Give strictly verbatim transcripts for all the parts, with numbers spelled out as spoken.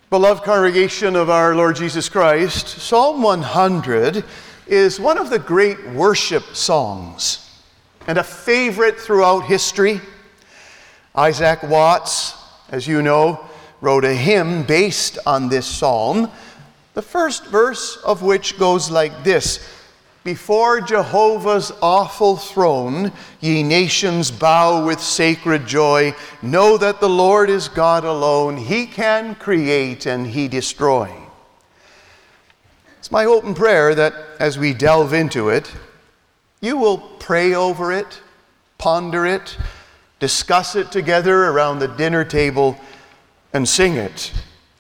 Beloved congregation of our Lord Jesus Christ, Psalm one hundred is one of the great worship songs and a favorite throughout history. Isaac Watts, as you know, wrote a hymn based on this psalm, the first verse of which goes like this: "Before Jehovah's awful throne, ye nations bow with sacred joy. Know that the Lord is God alone. He can create and He destroy." It's my hope and prayer that as we delve into it, you will pray over it, ponder it, discuss it together around the dinner table, and sing it.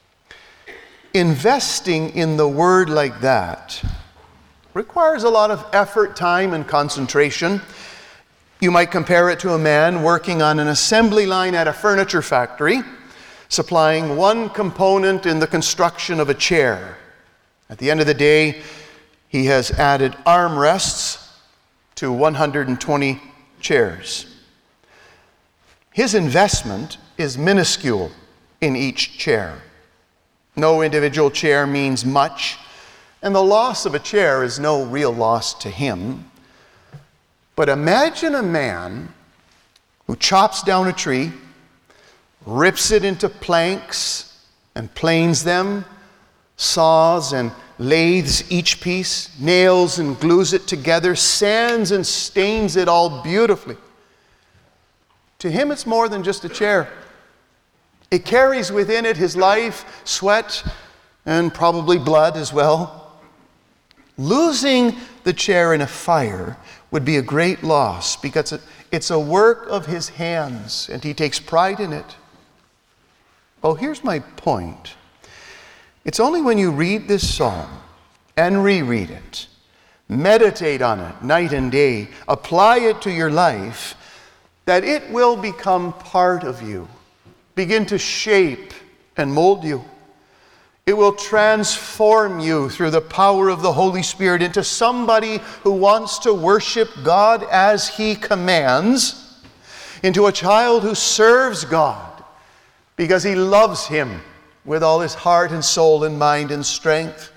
Investing in the Word like that requires a lot of effort, time, and concentration. You might compare it to a man working on an assembly line at a furniture factory, supplying one component in the construction of a chair. At the end of the day, he has added armrests to one hundred twenty chairs. His investment is minuscule in each chair. No individual chair means much, and the loss of a chair is no real loss to him. But imagine a man who chops down a tree, rips it into planks and planes them, saws and lathes each piece, nails and glues it together, sands and stains it all beautifully. To him, it's more than just a chair. It carries within it his life, sweat, and probably blood as well. Losing the chair in a fire would be a great loss because it's a work of his hands and he takes pride in it. Well, here's my point. It's only when you read this psalm and reread it, meditate on it night and day, apply it to your life, that it will become part of you, begin to shape and mold you. It will transform you through the power of the Holy Spirit into somebody who wants to worship God as He commands, into a child who serves God because he loves Him with all his heart and soul and mind and strength.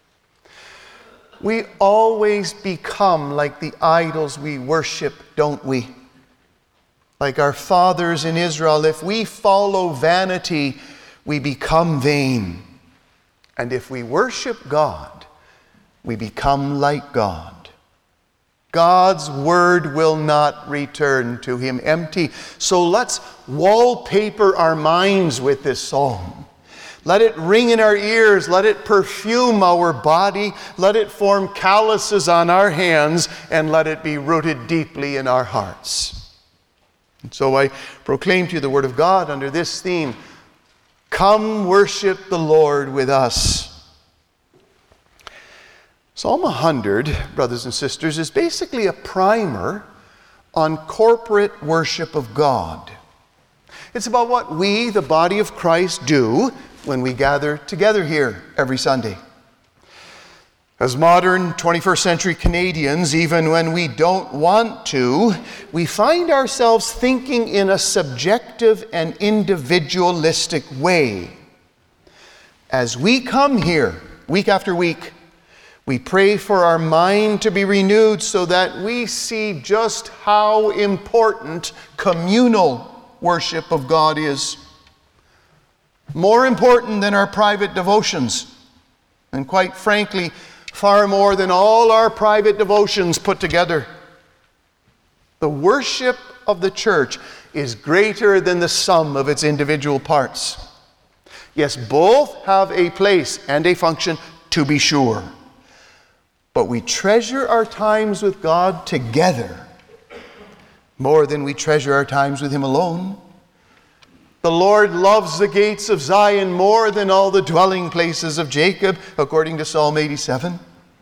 We always become like the idols we worship, don't we? Like our fathers in Israel, if we follow vanity, we become vain. And if we worship God, we become like God. God's word will not return to Him empty. So let's wallpaper our minds with this psalm. Let it ring in our ears. Let it perfume our body. Let it form calluses on our hands. And let it be rooted deeply in our hearts. And so I proclaim to you the word of God under this theme: come worship the Lord with us. Psalm one hundred, brothers and sisters, is basically a primer on corporate worship of God. It's about what we, the body of Christ, do when we gather together here every Sunday. As modern twenty-first century Canadians, even when we don't want to, we find ourselves thinking in a subjective and individualistic way. As we come here week after week, we pray for our mind to be renewed so that we see just how important communal worship of God is. More important than our private devotions, and quite frankly, far more than all our private devotions put together. The worship of the church is greater than the sum of its individual parts. Yes, both have a place and a function, to be sure. But we treasure our times with God together more than we treasure our times with Him alone. The Lord loves the gates of Zion more than all the dwelling places of Jacob, according to Psalm eighty-seven.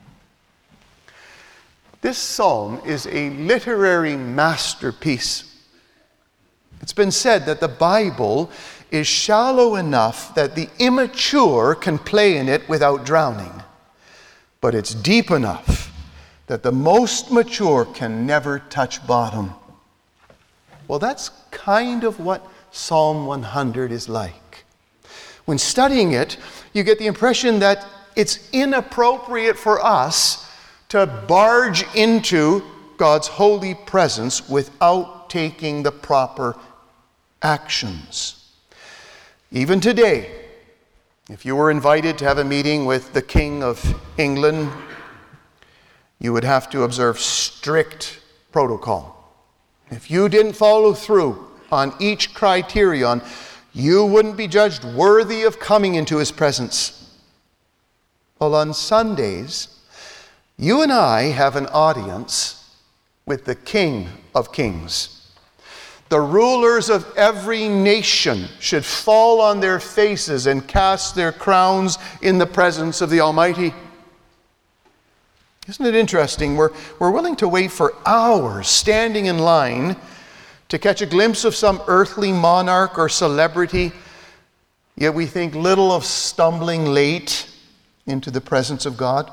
This psalm is a literary masterpiece. It's been said that the Bible is shallow enough that the immature can play in it without drowning. But it's deep enough that the most mature can never touch bottom. Well, that's kind of what Psalm one hundred is like. When studying it, you get the impression that it's inappropriate for us to barge into God's holy presence without taking the proper actions. Even today, if you were invited to have a meeting with the King of England, you would have to observe strict protocol. If you didn't follow through on each criterion, you wouldn't be judged worthy of coming into his presence. Well, on Sundays, you and I have an audience with the King of Kings. The rulers of every nation should fall on their faces and cast their crowns in the presence of the Almighty. Isn't it interesting? We're, we're willing to wait for hours standing in line to catch a glimpse of some earthly monarch or celebrity, yet we think little of stumbling late into the presence of God.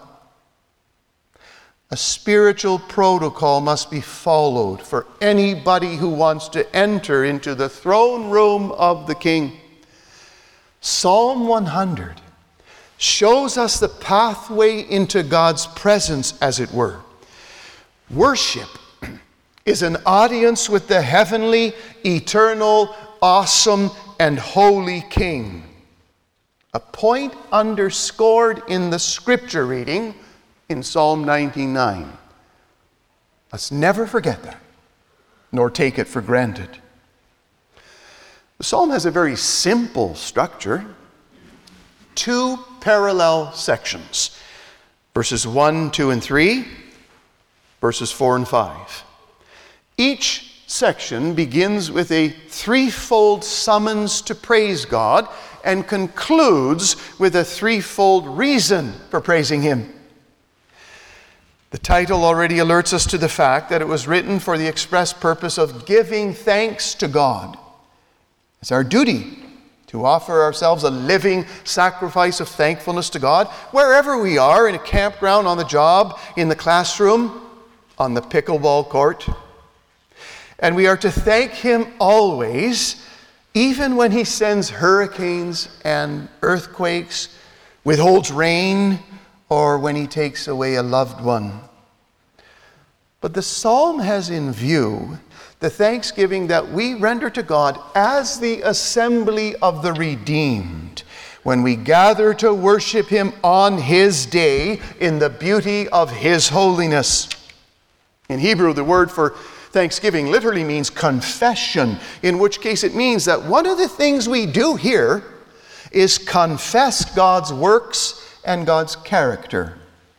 A spiritual protocol must be followed for anybody who wants to enter into the throne room of the King. Psalm one hundred shows us the pathway into God's presence, as it were. Worship is an audience with the heavenly, eternal, awesome, and holy King. A point underscored in the scripture reading in Psalm ninety-nine. Let's never forget that, nor take it for granted. The psalm has a very simple structure. Two parallel sections. Verses one, two, and three. Verses four and five. Each section begins with a threefold summons to praise God and concludes with a threefold reason for praising Him. The title already alerts us to the fact that it was written for the express purpose of giving thanks to God. It's our duty to offer ourselves a living sacrifice of thankfulness to God wherever we are, in a campground, on the job, in the classroom, on the pickleball court. And we are to thank Him always, even when He sends hurricanes and earthquakes, withholds rain, or when He takes away a loved one. But the psalm has in view the thanksgiving that we render to God as the assembly of the redeemed, when we gather to worship Him on His day in the beauty of His holiness. In Hebrew, the word for thanksgiving literally means confession, in which case it means that one of the things we do here is confess God's works and God's character.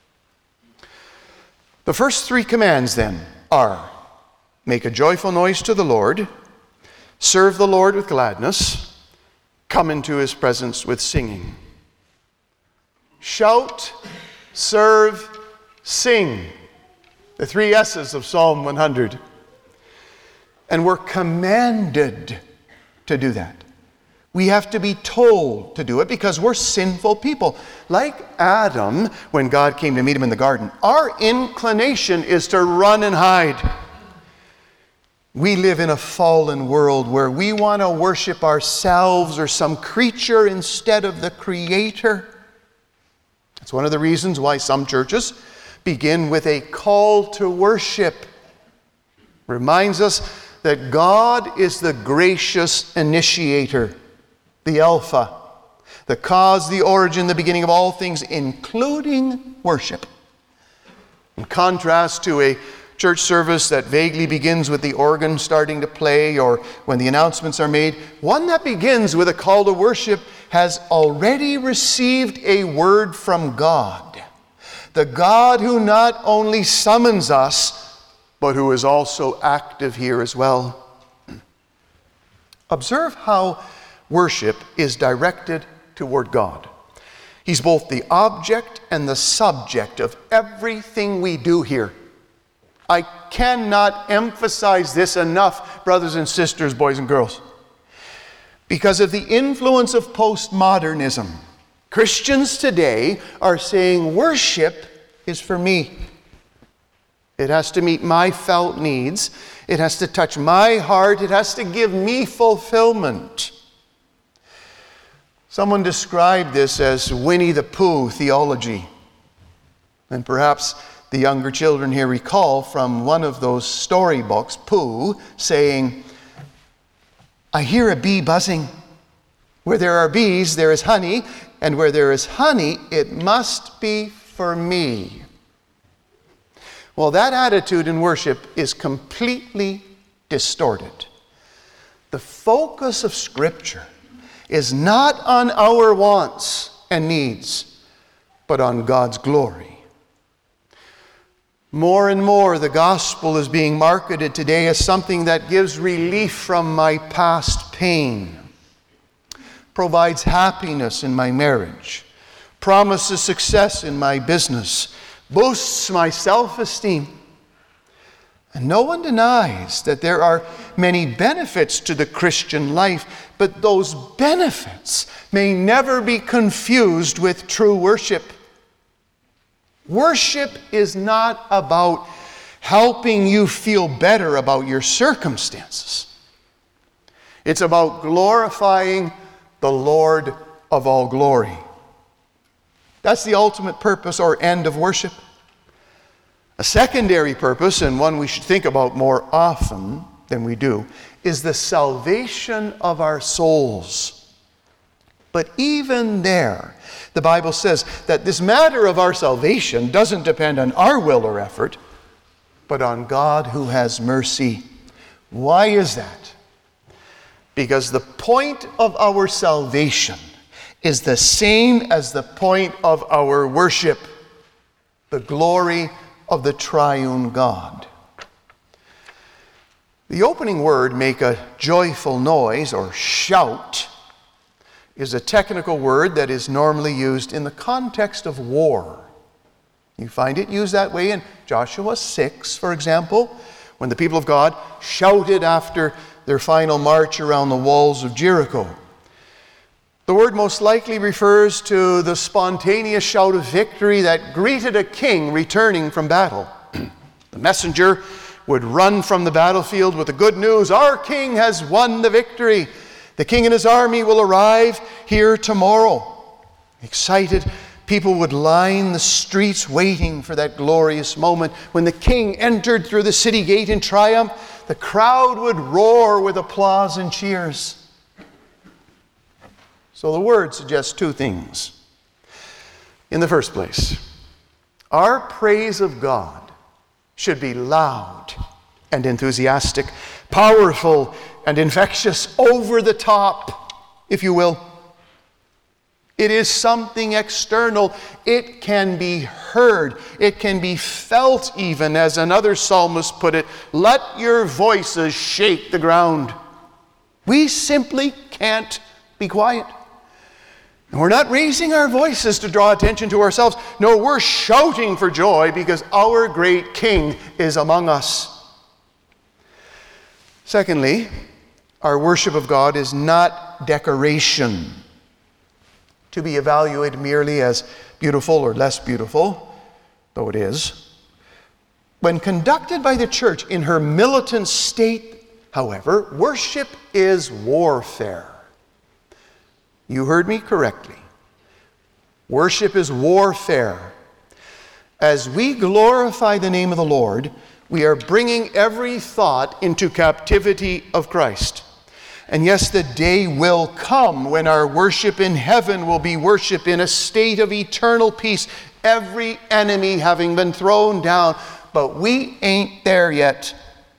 The first three commands then are: make a joyful noise to the Lord, serve the Lord with gladness, come into His presence with singing. Shout, serve, sing. The three S's of Psalm one hundred. And we're commanded to do that. We have to be told to do it because we're sinful people. Like Adam, when God came to meet him in the garden, our inclination is to run and hide. We live in a fallen world where we want to worship ourselves or some creature instead of the Creator. That's one of the reasons why some churches begin with a call to worship. Reminds us that God is the gracious initiator, the Alpha, the cause, the origin, the beginning of all things, including worship. In contrast to a church service that vaguely begins with the organ starting to play or when the announcements are made, one that begins with a call to worship has already received a word from God. The God who not only summons us, but who is also active here as well. Observe how worship is directed toward God. He's both the object and the subject of everything we do here. I cannot emphasize this enough, brothers and sisters, boys and girls. Because of the influence of postmodernism, Christians today are saying worship is for me. It has to meet my felt needs. It has to touch my heart. It has to give me fulfillment. Someone described this as Winnie the Pooh theology. And perhaps the younger children here recall from one of those storybooks, Pooh saying, "I hear a bee buzzing. Where there are bees, there is honey, and where there is honey, it must be for me." Well, that attitude in worship is completely distorted. The focus of Scripture is not on our wants and needs, but on God's glory. More and more, the gospel is being marketed today as something that gives relief from my past pain, provides happiness in my marriage, promises success in my business, boosts my self-esteem. And no one denies that there are many benefits to the Christian life, but those benefits may never be confused with true worship. Worship is not about helping you feel better about your circumstances. It's about glorifying the Lord of all glory. That's the ultimate purpose or end of worship. A secondary purpose, and one we should think about more often than we do, is the salvation of our souls. But even there, the Bible says that this matter of our salvation doesn't depend on our will or effort, but on God who has mercy. Why is that? Because the point of our salvation is the same as the point of our worship, the glory of the triune God. The opening word, "make a joyful noise" or shout, is a technical word that is normally used in the context of war. You find it used that way in Joshua six, for example, when the people of God shouted after their final march around the walls of Jericho. The word most likely refers to the spontaneous shout of victory that greeted a king returning from battle. The messenger would run from the battlefield with the good news, "Our king has won the victory. The king and his army will arrive here tomorrow." Excited people would line the streets waiting for that glorious moment. When the king entered through the city gate in triumph, the crowd would roar with applause and cheers. So the word suggests two things. In the first place, our praise of God should be loud and enthusiastic, powerful and infectious, over the top, if you will. It is something external. It can be heard. It can be felt even, as another psalmist put it, "Let your voices shake the ground." We simply can't be quiet. And we're not raising our voices to draw attention to ourselves. No, we're shouting for joy because our great King is among us. Secondly, our worship of God is not decoration, to be evaluated merely as beautiful or less beautiful, though it is. When conducted by the church in her militant state, however, worship is warfare. You heard me correctly. Worship is warfare. As we glorify the name of the Lord, we are bringing every thought into captivity of Christ. And yes, the day will come when our worship in heaven will be worship in a state of eternal peace, every enemy having been thrown down. But we ain't there yet.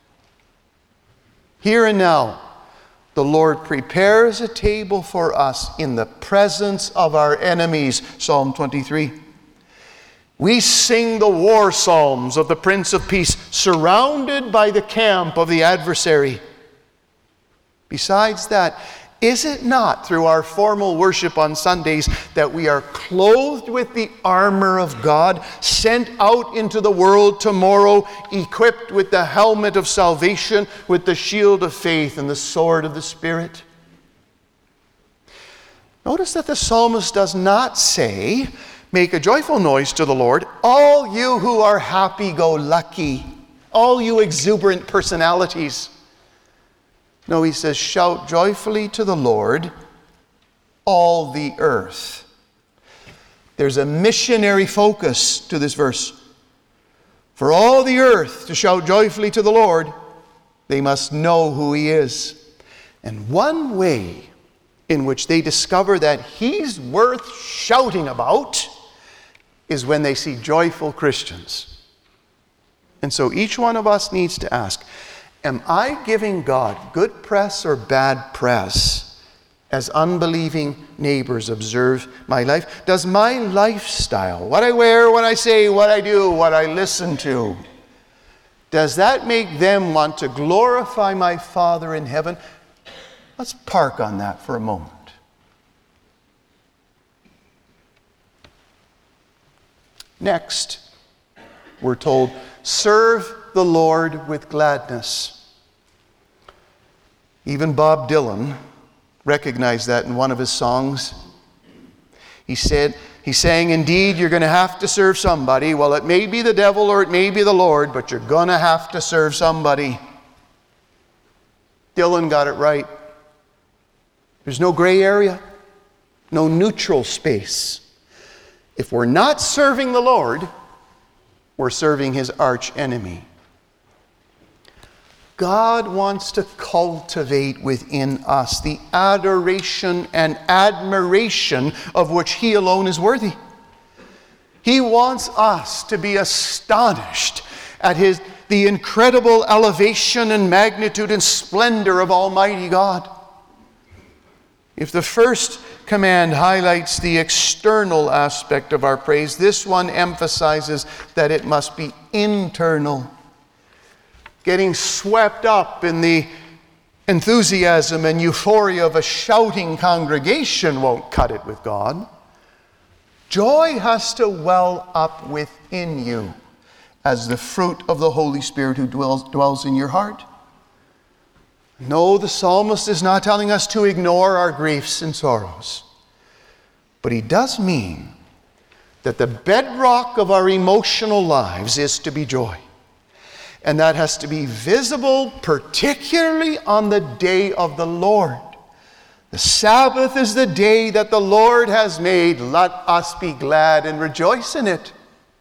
Here and now, the Lord prepares a table for us in the presence of our enemies, Psalm twenty-three. We sing the war psalms of the Prince of Peace, surrounded by the camp of the adversary. Besides that, is it not through our formal worship on Sundays that we are clothed with the armor of God, sent out into the world tomorrow, equipped with the helmet of salvation, with the shield of faith and the sword of the Spirit? Notice that the psalmist does not say, "Make a joyful noise to the Lord, all you who are happy-go-lucky, all you exuberant personalities." No, he says, "Shout joyfully to the Lord, all the earth. There's a missionary focus to this verse. For all the earth to shout joyfully to the Lord, they must know who He is. And one way in which they discover that He's worth shouting about is when they see joyful Christians. And so each one of us needs to ask, am I giving God good press or bad press as unbelieving neighbors observe my life? Does my lifestyle, what I wear, what I say, what I do, what I listen to, does that make them want to glorify my Father in heaven? Let's park on that for a moment. Next, we're told, serve the Lord with gladness. Even Bob Dylan recognized that in one of his songs. He said, he's saying, indeed, you're going to have to serve somebody. Well, it may be the devil or it may be the Lord, but you're going to have to serve somebody. Dylan got it right. There's no gray area, no neutral space. If we're not serving the Lord, we're serving His arch enemy. God wants to cultivate within us the adoration and admiration of which He alone is worthy. He wants us to be astonished at His the incredible elevation and magnitude and splendor of Almighty God. If the first command highlights the external aspect of our praise, this one emphasizes that it must be internal. Getting swept up in the enthusiasm and euphoria of a shouting congregation won't cut it with God. Joy has to well up within you as the fruit of the Holy Spirit who dwells, dwells in your heart. No, the psalmist is not telling us to ignore our griefs and sorrows. But he does mean that the bedrock of our emotional lives is to be joy. And that has to be visible particularly on the day of the Lord. The Sabbath is the day that the Lord has made. Let us be glad and rejoice in it.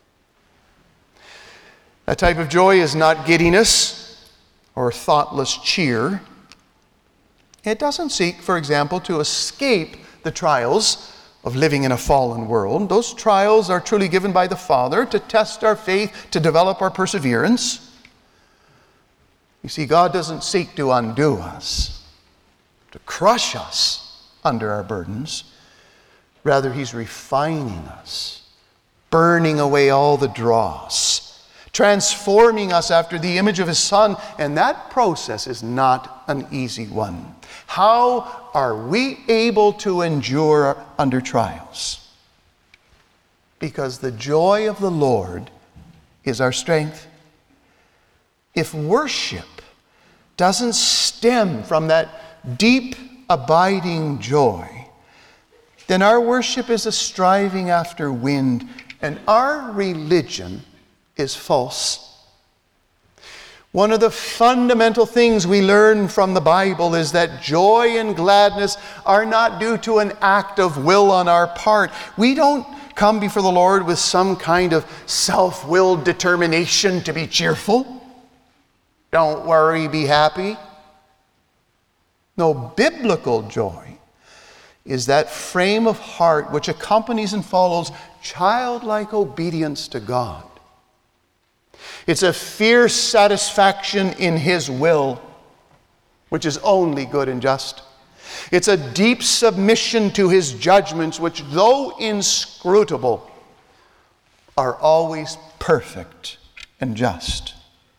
That type of joy is not giddiness or thoughtless cheer. It doesn't seek, for example, to escape the trials of living in a fallen world. Those trials are truly given by the Father to test our faith, to develop our perseverance. You see, God doesn't seek to undo us, to crush us under our burdens. Rather, He's refining us, burning away all the dross, transforming us after the image of His Son, and that process is not an easy one. How are we able to endure under trials? Because the joy of the Lord is our strength. If worship doesn't stem from that deep, abiding joy, then our worship is a striving after wind, and our religion is false. One of the fundamental things we learn from the Bible is that joy and gladness are not due to an act of will on our part. We don't come before the Lord with some kind of self-willed determination to be cheerful. Don't worry, be happy. No, biblical joy is that frame of heart which accompanies and follows childlike obedience to God. It's a fierce satisfaction in His will, which is only good and just. It's a deep submission to His judgments, which, though inscrutable, are always perfect and just.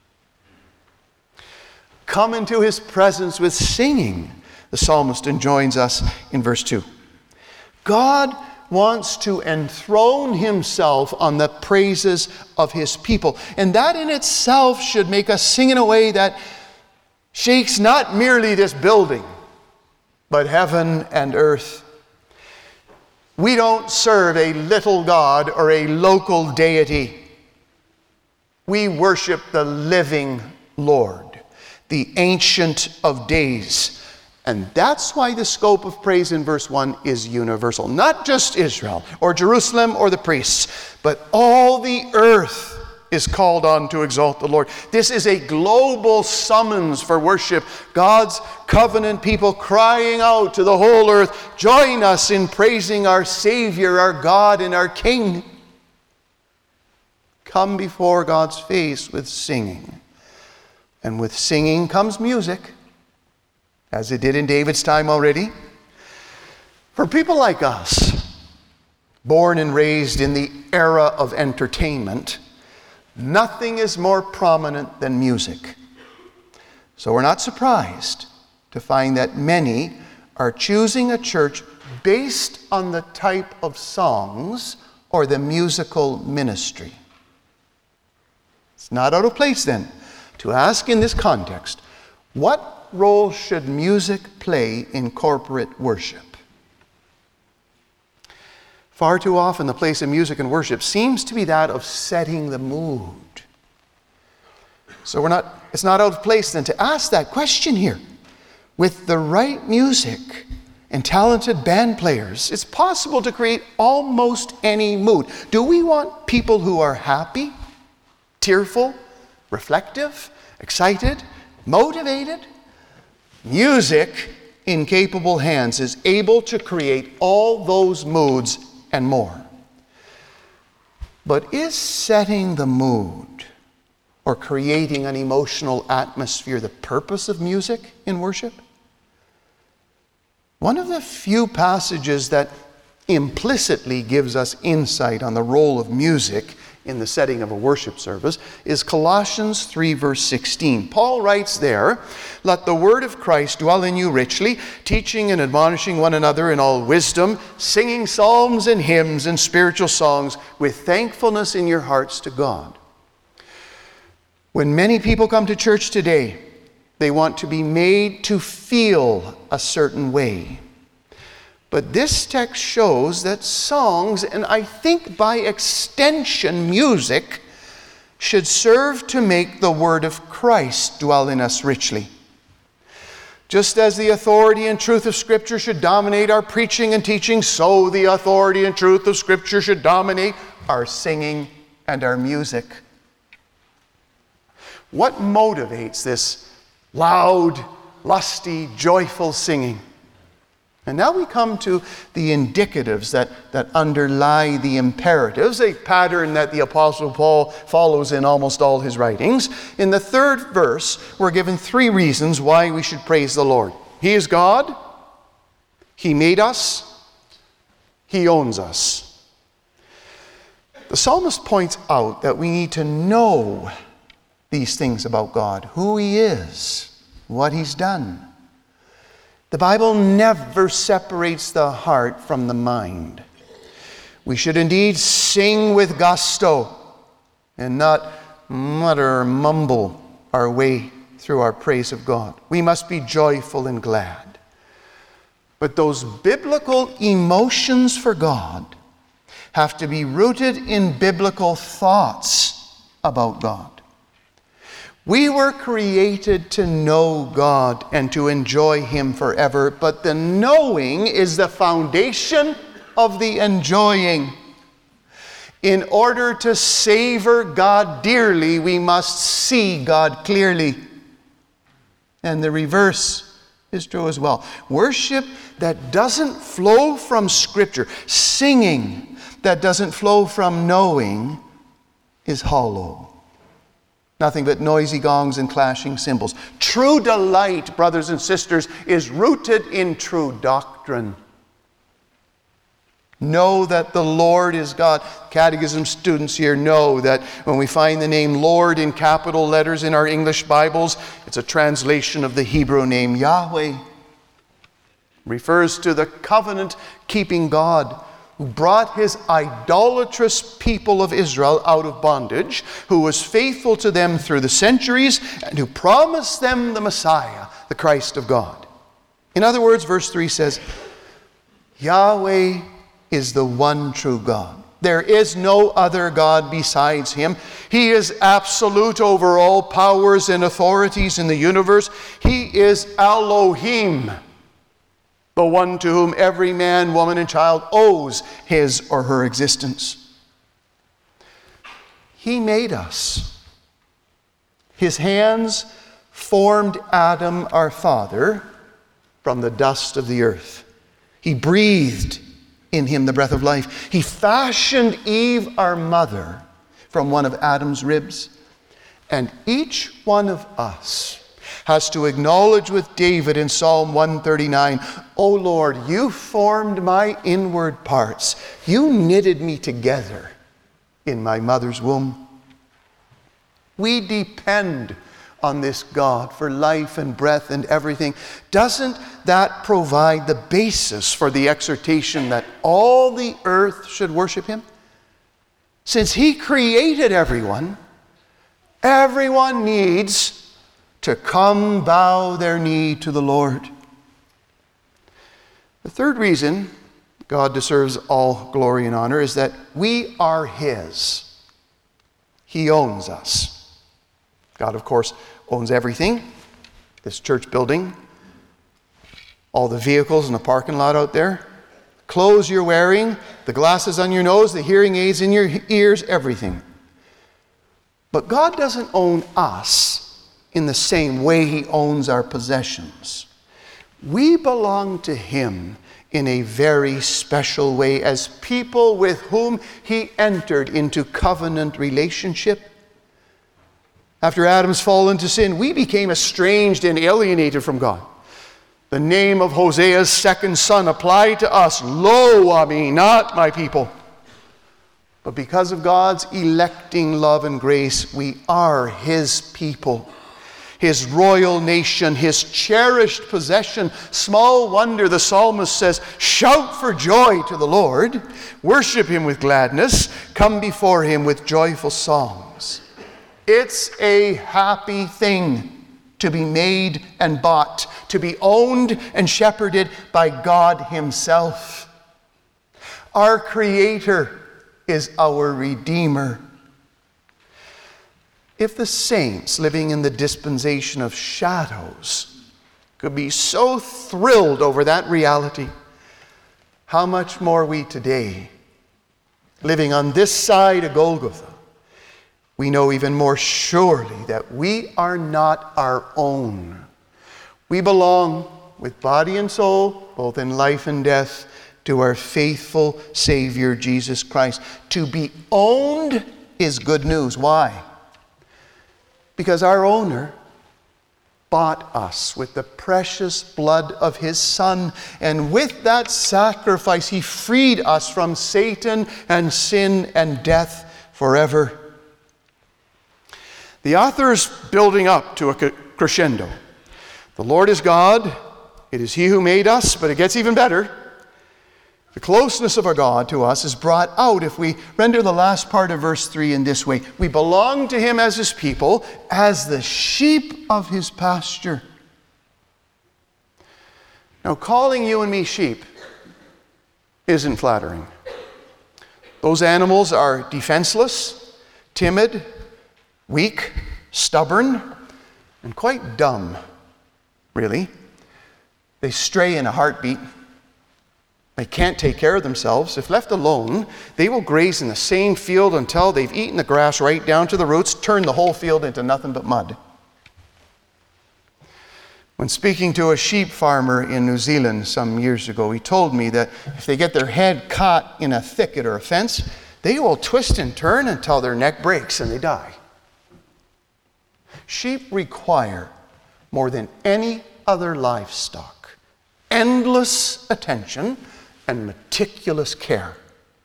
Come into His presence with singing, the psalmist enjoins us in verse two. God wants to enthrone Himself on the praises of His people. And that in itself should make us sing in a way that shakes not merely this building, but heaven and earth. We don't serve a little God or a local deity. We worship the living Lord, the Ancient of Days, And that's why the scope of praise in verse one is universal. Not just Israel or Jerusalem or the priests, but all the earth is called on to exalt the Lord. This is a global summons for worship. God's covenant people crying out to the whole earth, join us in praising our Savior, our God, and our King. Come before God's face with singing. And with singing comes music, as it did in David's time already. For people like us, born and raised in the era of entertainment, nothing is more prominent than music. So we're not surprised to find that many are choosing a church based on the type of songs or the musical ministry. It's not out of place then to ask in this context, what role should music play in corporate worship? Far too often, the place of music and worship seems to be that of setting the mood. So we're not, it's not out of place then to ask that question here. With the right music and talented band players, it's possible to create almost any mood. Do we want people who are happy, tearful, reflective, excited, motivated? Music in capable hands is able to create all those moods and more. But is setting the mood or creating an emotional atmosphere the purpose of music in worship? One of the few passages that implicitly gives us insight on the role of music in the setting of a worship service is Colossians three, verse sixteen. Paul writes there, "Let the word of Christ dwell in you richly, teaching and admonishing one another in all wisdom, singing psalms and hymns and spiritual songs with thankfulness in your hearts to God." When many people come to church today, they want to be made to feel a certain way. But this text shows that songs, and I think by extension music, should serve to make the word of Christ dwell in us richly. Just as the authority and truth of Scripture should dominate our preaching and teaching, so the authority and truth of Scripture should dominate our singing and our music. What motivates this loud, lusty, joyful singing? And now we come to the indicatives that, that underlie the imperatives, a pattern that the Apostle Paul follows in almost all his writings. In the third verse, we're given three reasons why we should praise the Lord. He is God, He made us, He owns us. The psalmist points out that we need to know these things about God, who He is, what He's done. The Bible never separates the heart from the mind. We should indeed sing with gusto and not mutter or mumble our way through our praise of God. We must be joyful and glad. But those biblical emotions for God have to be rooted in biblical thoughts about God. We were created to know God and to enjoy Him forever, but the knowing is the foundation of the enjoying. In order to savor God dearly, we must see God clearly. And the reverse is true as well. Worship that doesn't flow from Scripture, singing that doesn't flow from knowing, is hollow. Nothing but noisy gongs and clashing cymbals. True delight, brothers and sisters, is rooted in true doctrine. Know that the Lord is God. Catechism students here know that when we find the name Lord in capital letters in our English Bibles, it's a translation of the Hebrew name Yahweh. It refers to the covenant-keeping God who brought His idolatrous people of Israel out of bondage, who was faithful to them through the centuries, and who promised them the Messiah, the Christ of God. In other words, verse three says, Yahweh is the one true God. There is no other God besides Him. He is absolute over all powers and authorities in the universe. He is Elohim, the one to whom every man, woman, and child owes his or her existence. He made us. His hands formed Adam, our father, from the dust of the earth. He breathed in him the breath of life. He fashioned Eve, our mother, from one of Adam's ribs. And each one of us has to acknowledge with David in Psalm one thirty-nine, "O Lord, you formed my inward parts. You knitted me together in my mother's womb." We depend on this God for life and breath and everything. Doesn't that provide the basis for the exhortation that all the earth should worship him? Since he created everyone, everyone needs to come bow their knee to the Lord. The third reason God deserves all glory and honor is that we are his. He owns us. God, of course, owns everything. This church building, all the vehicles in the parking lot out there, clothes you're wearing, the glasses on your nose, the hearing aids in your ears, everything. But God doesn't own us in the same way he owns our possessions. We belong to him in a very special way as people with whom he entered into covenant relationship. After Adam's fall into sin, we became estranged and alienated from God. The name of Hosea's second son applied to us, "Lo ami, not my people." But because of God's electing love and grace, we are his people, his royal nation, his cherished possession. Small wonder the psalmist says, "Shout for joy to the Lord, worship him with gladness, come before him with joyful songs." It's a happy thing to be made and bought, to be owned and shepherded by God himself. Our Creator is our Redeemer. If the saints living in the dispensation of shadows could be so thrilled over that reality, how much more we today, living on this side of Golgotha, we know even more surely that we are not our own. We belong with body and soul, both in life and death, to our faithful Savior, Jesus Christ. To be owned is good news. Why? Because our owner bought us with the precious blood of his Son, and with that sacrifice he freed us from Satan and sin and death forever. The author's building up to a crescendo. The Lord is God. It is he who made us, but it gets even better. The closeness of our God to us is brought out if we render the last part of verse three in this way. We belong to him as his people, as the sheep of his pasture. Now, calling you and me sheep isn't flattering. Those animals are defenseless, timid, weak, stubborn, and quite dumb, really. They stray in a heartbeat. They can't take care of themselves. If left alone, they will graze in the same field until they've eaten the grass right down to the roots, turn the whole field into nothing but mud. When speaking to a sheep farmer in New Zealand some years ago, he told me that if they get their head caught in a thicket or a fence, they will twist and turn until their neck breaks and they die. Sheep require, more than any other livestock, endless attention and meticulous care.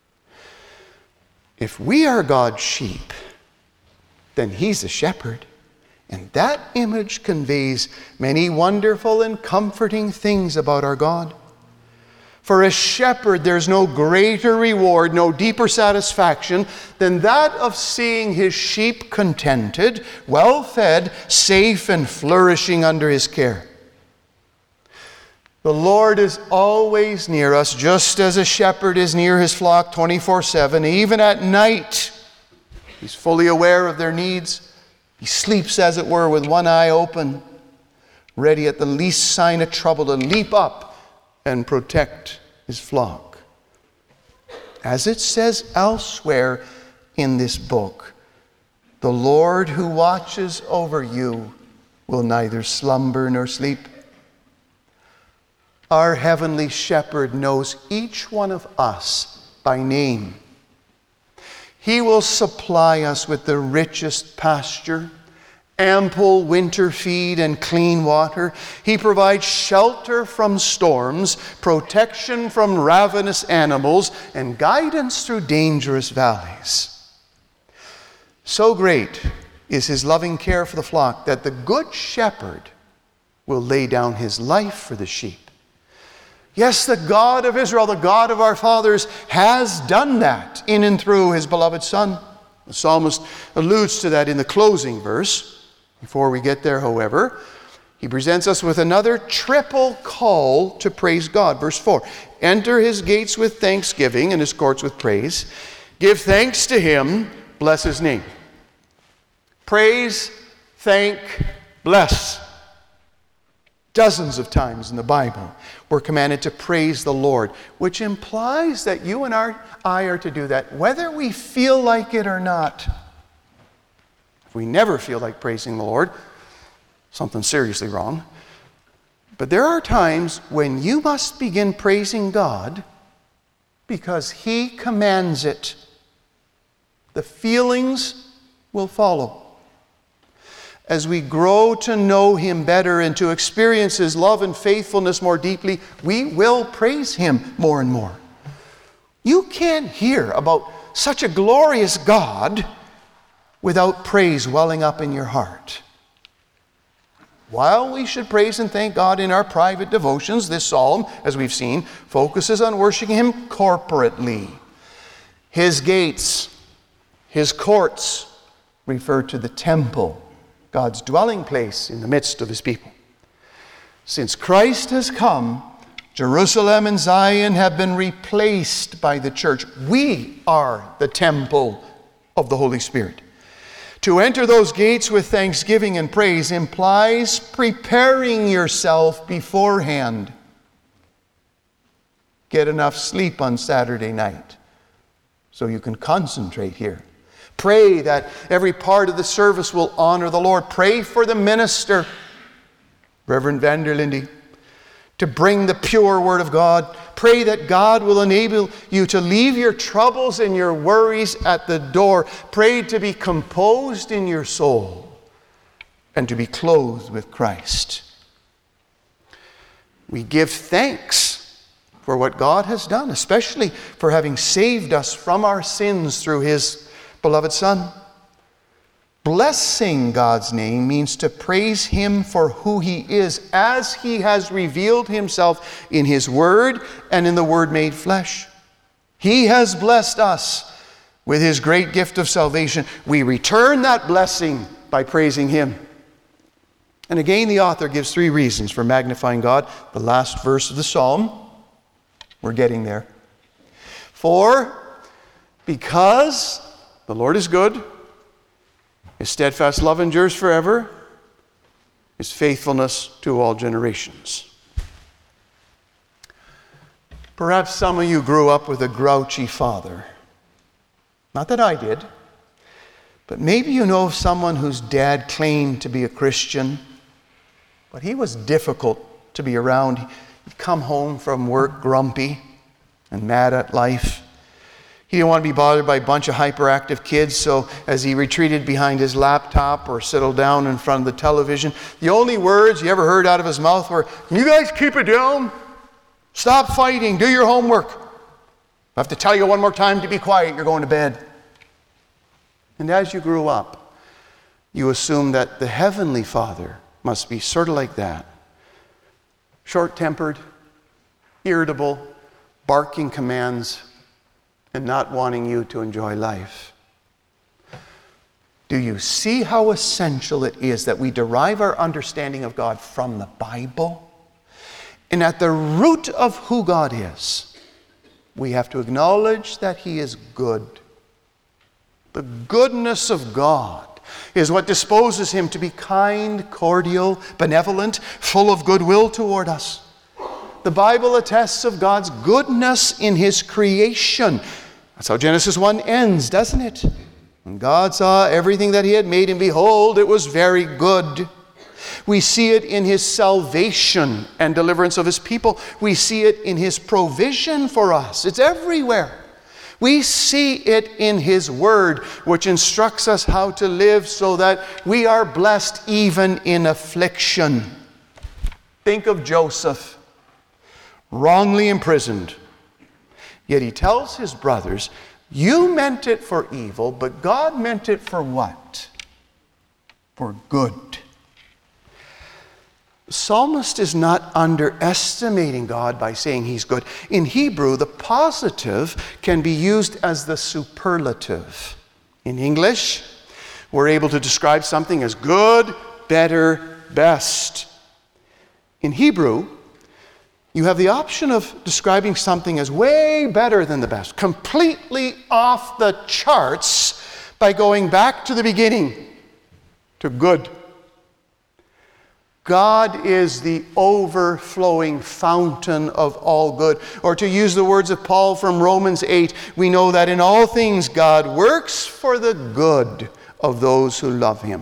If we are God's sheep, then he's the shepherd. And that image conveys many wonderful and comforting things about our God. For a shepherd, there's no greater reward, no deeper satisfaction than that of seeing his sheep contented, well-fed, safe, and flourishing under his care. The Lord is always near us, just as a shepherd is near his flock twenty-four seven. Even at night, he's fully aware of their needs. He sleeps, as it were, with one eye open, ready at the least sign of trouble to leap up and protect his flock. As it says elsewhere in this book, the Lord who watches over you will neither slumber nor sleep. Our heavenly shepherd knows each one of us by name. He will supply us with the richest pasture, ample winter feed and clean water. He provides shelter from storms, protection from ravenous animals, and guidance through dangerous valleys. So great is his loving care for the flock that the good shepherd will lay down his life for the sheep. Yes, the God of Israel, the God of our fathers, has done that in and through his beloved Son. The psalmist alludes to that in the closing verse. Before we get there, however, he presents us with another triple call to praise God. Verse four, enter his gates with thanksgiving and his courts with praise. Give thanks to him, bless his name. Praise, thank, bless. Dozens of times in the Bible, we're commanded to praise the Lord, which implies that you and our, I are to do that, whether we feel like it or not. If we never feel like praising the Lord, something's seriously wrong. But there are times when you must begin praising God because he commands it. The feelings will follow. As we grow to know him better and to experience his love and faithfulness more deeply, we will praise him more and more. You can't hear about such a glorious God without praise welling up in your heart. While we should praise and thank God in our private devotions, this psalm, as we've seen, focuses on worshiping him corporately. His gates, his courts refer to the temple, God's dwelling place in the midst of his people. Since Christ has come, Jerusalem and Zion have been replaced by the church. We are the temple of the Holy Spirit. To enter those gates with thanksgiving and praise implies preparing yourself beforehand. Get enough sleep on Saturday night so you can concentrate here. Pray that every part of the service will honor the Lord. Pray for the minister, Reverend Vanderlinde, to bring the pure word of God. Pray that God will enable you to leave your troubles and your worries at the door. Pray to be composed in your soul and to be clothed with Christ. We give thanks for what God has done, especially for having saved us from our sins through his beloved Son. Blessing God's name means to praise him for who he is, as he has revealed himself in his word and in the word made flesh. He has blessed us with his great gift of salvation. We return that blessing by praising him. And again, the author gives three reasons for magnifying God. The last verse of the psalm, we're getting there. For, because the Lord is good, his steadfast love endures forever, his faithfulness to all generations. Perhaps some of you grew up with a grouchy father. Not that I did, but maybe you know of someone whose dad claimed to be a Christian, but he was difficult to be around. He'd come home from work grumpy and mad at life. He didn't want to be bothered by a bunch of hyperactive kids, so as he retreated behind his laptop or settled down in front of the television, the only words you ever heard out of his mouth were, "Can you guys keep it down? Stop fighting. Do your homework. I have to tell you one more time to be quiet. You're going to bed." And as you grew up, you assumed that the Heavenly Father must be sort of like that. Short-tempered, irritable, barking commands, and not wanting you to enjoy life. Do you see how essential it is that we derive our understanding of God from the Bible? And at the root of who God is, we have to acknowledge that he is good. The goodness of God is what disposes him to be kind, cordial, benevolent, full of goodwill toward us. The Bible attests of God's goodness in His creation. That's how Genesis one ends, doesn't it? When God saw everything that He had made, and behold, it was very good. We see it in His salvation and deliverance of His people. We see it in His provision for us. It's everywhere. We see it in His Word, which instructs us how to live so that we are blessed even in affliction. Think of Joseph, wrongly imprisoned. Yet he tells his brothers, you meant it for evil, but God meant it for what? For good. The psalmist is not underestimating God by saying He's good. In Hebrew, the positive can be used as the superlative. In English, we're able to describe something as good, better, best. In Hebrew, you have the option of describing something as way better than the best, completely off the charts, by going back to the beginning, to good. God is the overflowing fountain of all good. Or to use the words of Paul from Romans eight, we know that in all things God works for the good of those who love Him.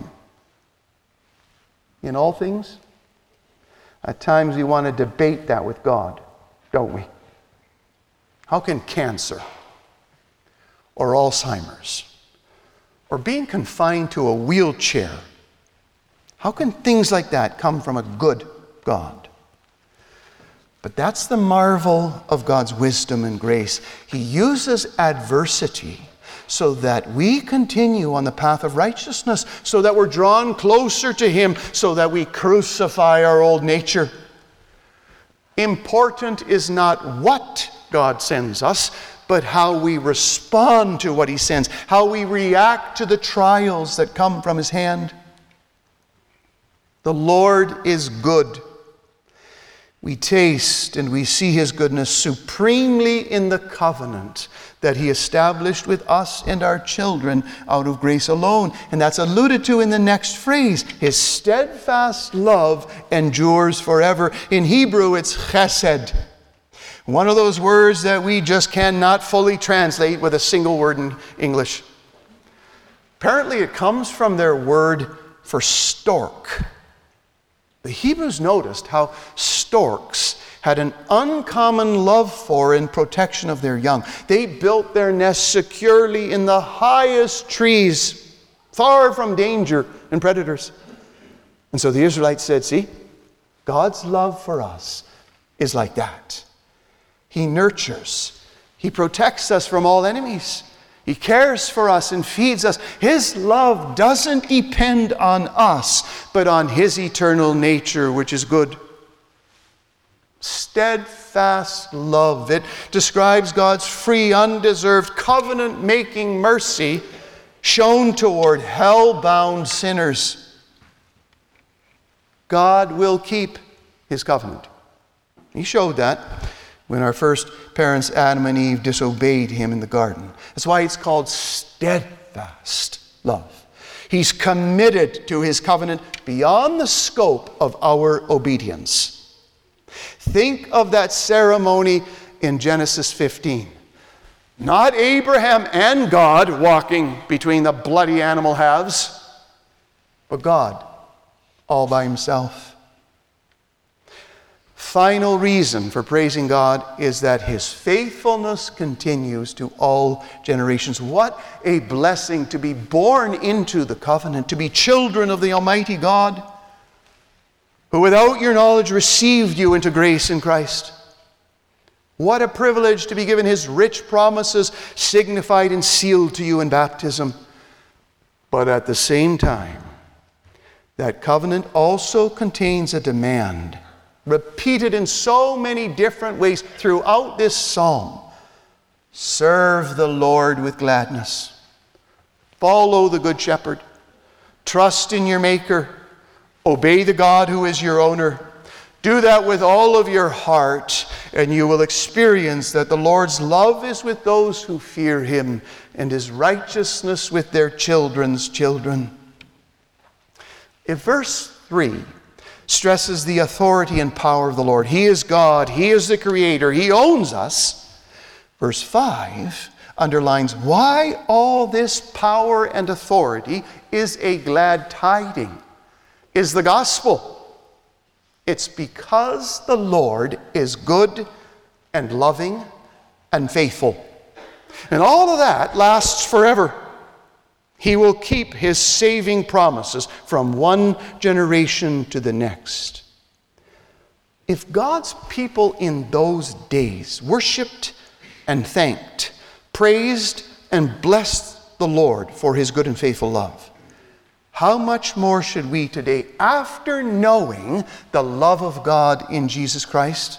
In all things? At times we want to debate that with God, don't we? How can cancer or Alzheimer's or being confined to a wheelchair, how can things like that come from a good God? But that's the marvel of God's wisdom and grace. He uses adversity so that we continue on the path of righteousness, so that we're drawn closer to Him, so that we crucify our old nature. Important is not what God sends us, but how we respond to what He sends, how we react to the trials that come from His hand. The Lord is good. We taste and we see His goodness supremely in the covenant that He established with us and our children out of grace alone. And that's alluded to in the next phrase. His steadfast love endures forever. In Hebrew, it's chesed. One of those words that we just cannot fully translate with a single word in English. Apparently, it comes from their word for stork. The Hebrews noticed how storks had an uncommon love for and protection of their young. They built their nests securely in the highest trees, far from danger and predators. And so the Israelites said, see, God's love for us is like that. He nurtures. He protects us from all enemies. He cares for us and feeds us. His love doesn't depend on us, but on His eternal nature, which is good. Steadfast love. It describes God's free, undeserved, covenant-making mercy shown toward hell-bound sinners. God will keep His covenant. He showed that when our first parents, Adam and Eve, disobeyed Him in the garden. That's why it's called steadfast love. He's committed to His covenant beyond the scope of our obedience. Think of that ceremony in Genesis fifteen. Not Abraham and God walking between the bloody animal halves, but God all by Himself. Final reason for praising God is that His faithfulness continues to all generations. What a blessing to be born into the covenant, to be children of the Almighty God, who without your knowledge received you into grace in Christ. What a privilege to be given His rich promises, signified and sealed to you in baptism. But at the same time, that covenant also contains a demand, repeated in so many different ways throughout this psalm. Serve the Lord with gladness. Follow the Good Shepherd. Trust in your Maker. Obey the God who is your owner. Do that with all of your heart, and you will experience that the Lord's love is with those who fear Him, and His righteousness with their children's children. If verse three stresses the authority and power of the Lord. He is God. He is the Creator. He owns us. Verse five underlines why all this power and authority is a glad tiding, is the gospel. It's because the Lord is good and loving and faithful. And all of that lasts forever. He will keep his saving promises from one generation to the next. If God's people in those days worshiped and thanked, praised and blessed the Lord for his good and faithful love, how much more should we today, after knowing the love of God in Jesus Christ?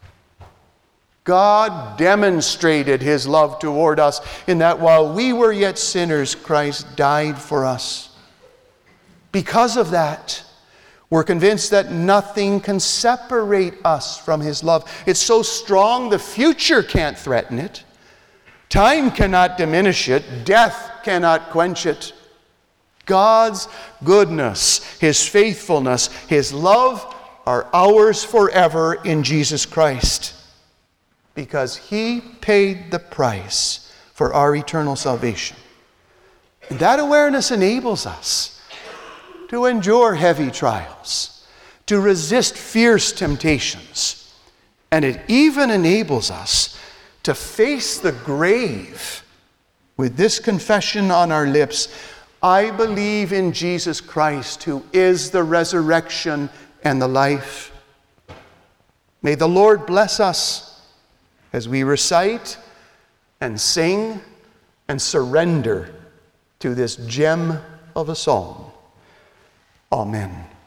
God demonstrated his love toward us in that while we were yet sinners, Christ died for us. Because of that, we're convinced that nothing can separate us from his love. It's so strong, the future can't threaten it. Time cannot diminish it. Death cannot quench it. God's goodness, his faithfulness, his love are ours forever in Jesus Christ, because he paid the price for our eternal salvation. And that awareness enables us to endure heavy trials, to resist fierce temptations, and it even enables us to face the grave with this confession on our lips: I believe in Jesus Christ, who is the resurrection and the life. May the Lord bless us as we recite and sing and surrender to this gem of a psalm. Amen.